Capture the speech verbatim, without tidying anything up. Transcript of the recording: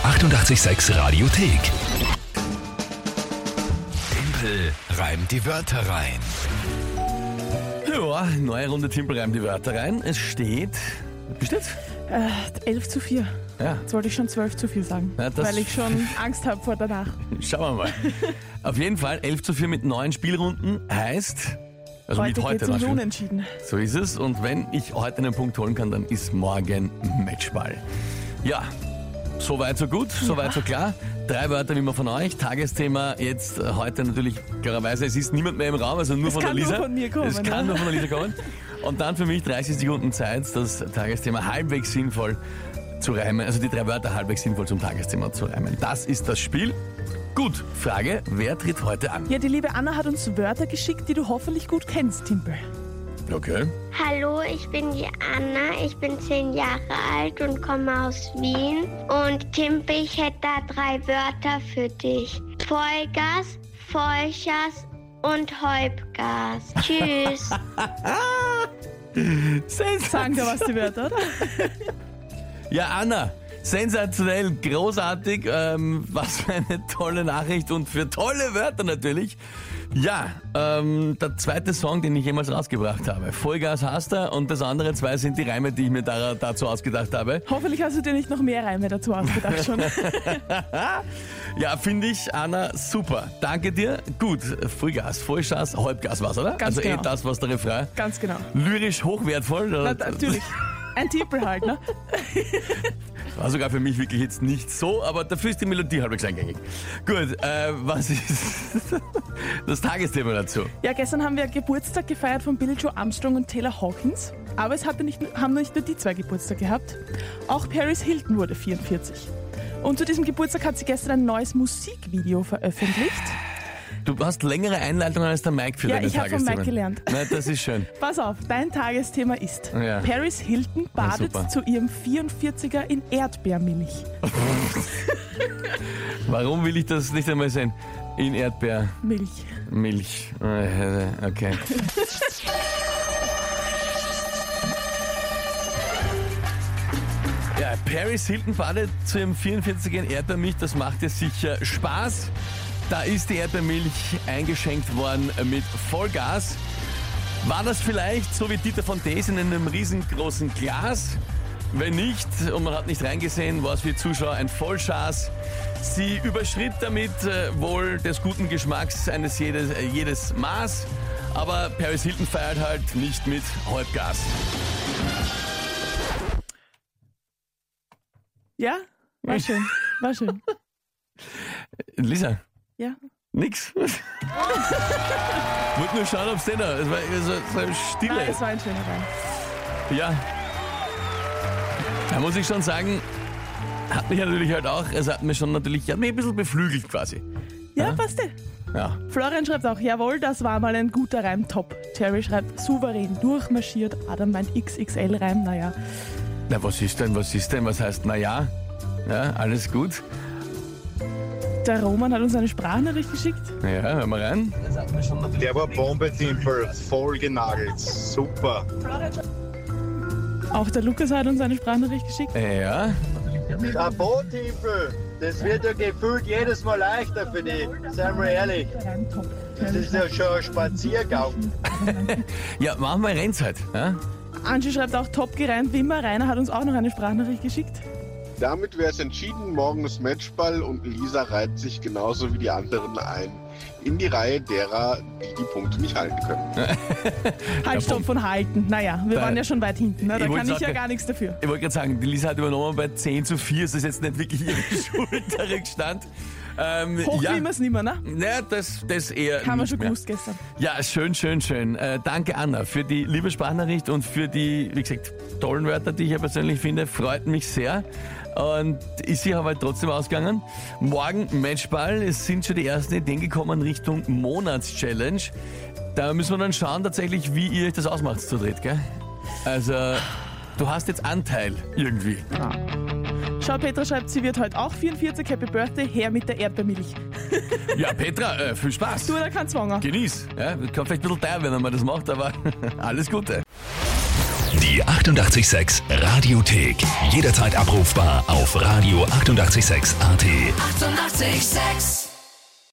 achtundachtzig Komma sechs Radiothek. Tempel reimt die Wörter rein. Ja, neue Runde Tempel reimt die Wörter rein. Es steht... Wie steht's? Äh, elf zu vier. Ja. Jetzt wollte ich schon zwölf zu vier sagen, Ja, das- weil ich schon Angst habe vor danach. Schauen wir mal. Auf jeden Fall elf zu vier mit neun Spielrunden heißt... Also Heute mit heute geht es um wahrscheinlich. Unentschieden. So ist es. Und wenn ich heute einen Punkt holen kann, dann ist morgen Matchball. Ja, so weit, so gut, so weit, so klar. Drei Wörter wie immer von euch. Tagesthema jetzt äh, heute natürlich klarerweise, es ist niemand mehr im Raum, also nur Es von kann der Lisa. nur von mir kommen, Es kann ja. nur von der Lisa kommen. Und dann für mich dreißig Sekunden Zeit, das Tagesthema halbwegs sinnvoll zu reimen, also die drei Wörter halbwegs sinnvoll zum Tagesthema zu reimen. Das ist das Spiel. Gut, Frage, wer tritt heute an? Ja, die liebe Anna hat uns Wörter geschickt, die du hoffentlich gut kennst, Timpel. Okay. Hallo, ich bin die Anna, ich bin zehn Jahre alt und komme aus Wien. Und Timpe, ich hätte da drei Wörter für dich. Vollgas, Vollgas und Halbgas. Tschüss. Sagen dir was die Wörter, oder? Ja, Anna, sensationell, großartig, ähm, was für eine tolle Nachricht und für tolle Wörter natürlich. Ja, ähm, der zweite Song, den ich jemals rausgebracht habe. Vollgas hast du und das andere zwei sind die Reime, die ich mir da, dazu ausgedacht habe. Hoffentlich hast du dir nicht noch mehr Reime dazu ausgedacht schon. Ja, finde ich, Anna, super. Danke dir. Gut, Vollgas, Vollgas, Halbgas war's, oder? Ganz also eh genau. das, was der Refrain. Ganz genau. Lyrisch hochwertvoll. Na, natürlich. Ein Timpel halt, ne? War sogar für mich wirklich jetzt nicht so, aber dafür ist die Melodie halbwegs eingängig. Gut, äh, was ist das Tagesthema dazu? Ja, gestern haben wir Geburtstag gefeiert von Billie Joe Armstrong und Taylor Hawkins. Aber es hatte nicht, haben nicht nur die zwei Geburtstag gehabt. Auch Paris Hilton wurde vierundvierzig. Und zu diesem Geburtstag hat sie gestern ein neues Musikvideo veröffentlicht. Du hast längere Einleitungen als der Mike für Ja, deine ich habe von Tagesthemen. Mike gelernt. Na, das ist schön. Pass auf, dein Tagesthema ist: Ja. Paris Hilton badet super. zu ihrem vierundvierziger in Erdbeermilch. Warum will ich das nicht einmal sehen? In Erdbeermilch. Milch. Okay. Ja, Paris Hilton badet zu ihrem vierundvierziger in Erdbeermilch, das macht ihr sicher Spaß. Da ist die Erdbeermilch eingeschenkt worden mit Vollgas. War das vielleicht, so wie Dieter von Dees, in einem riesengroßen Glas? Wenn nicht, und man hat nicht reingesehen, war es für die Zuschauer ein Vollschaß. Sie überschritt damit äh, wohl des guten Geschmacks eines jedes, äh, jedes Maß. Aber Paris Hilton feiert halt nicht mit Halbgas. Ja? War schön. War schön. Lisa, Ja. nix. Wollte nur schauen, ob es denn da. Es war so, so eine Stille. Nein, es war ein schöner Reim. Ja. Da muss ich schon sagen, hat mich ja natürlich halt auch, es hat mich schon natürlich, hat mich ein bisschen beflügelt quasi. Ja, Ja? passt eh. Ja. Florian schreibt auch: Jawohl, das war mal ein guter Reim, top. Jerry schreibt: souverän durchmarschiert. Adam meint X X L-Reim, naja. Na, was ist denn, was ist denn, was heißt, na ja, ja, alles gut. Der Roman hat uns eine Sprachnachricht geschickt. Na ja, hören wir rein. Der war Bombe-Timpel, voll genagelt, super. Auch der Lukas hat uns eine Sprachnachricht geschickt. Ja, Chapeau-Timpel, das wird ja gefühlt jedes Mal leichter für dich, seien wir ehrlich. Das ist ja schon ein Spaziergang. ja, machen wir Rennzeit. Ja? Angie schreibt auch: top gereimt wie immer. Rainer hat uns auch noch eine Sprachnachricht geschickt. Damit wäre es entschieden, morgen ist Matchball und Lisa reiht sich genauso wie die anderen ein in die Reihe derer, die die Punkte nicht halten können. Halt, stopp von halten. Naja, wir Da- waren ja schon weit hinten. Ne? Da Ich wollte kann ich ja sagen- gar nichts dafür. Ich wollte gerade sagen, die Lisa hat übernommen bei zehn zu vier, das ist jetzt nicht wirklich ihre Schuld, der Rückstand. Ähm, Hoch ja. wie wir es nicht mehr, ne? Naja, das, das eher Haben wir nicht schon mehr. gewusst gestern. Ja, schön, schön, schön. Äh, danke, Anna, für die liebe Sprachnachricht und für die, wie gesagt, tollen Wörter, die ich ja persönlich finde. Freut mich sehr. Und ist sie aber trotzdem ausgegangen. Morgen Matchball. Es sind schon die ersten Ideen gekommen Richtung Monatschallenge. Da müssen wir dann schauen, tatsächlich, wie ihr euch das ausmacht zu dritt, gell? Also, du hast jetzt Anteil irgendwie. Schau, Petra schreibt, sie wird heute auch vierundvierzig. Happy Birthday, her mit der Erdbeermilch. Ja, Petra, äh, viel Spaß. Du, da kein Zwang. Genieß. Ja, kann vielleicht ein bisschen teuer werden, wenn man das macht, aber alles Gute. Die achtundachtzig Komma sechs Radiothek. Jederzeit abrufbar auf radio achtundachtzig Komma sechs A T. achtundachtzig Komma sechs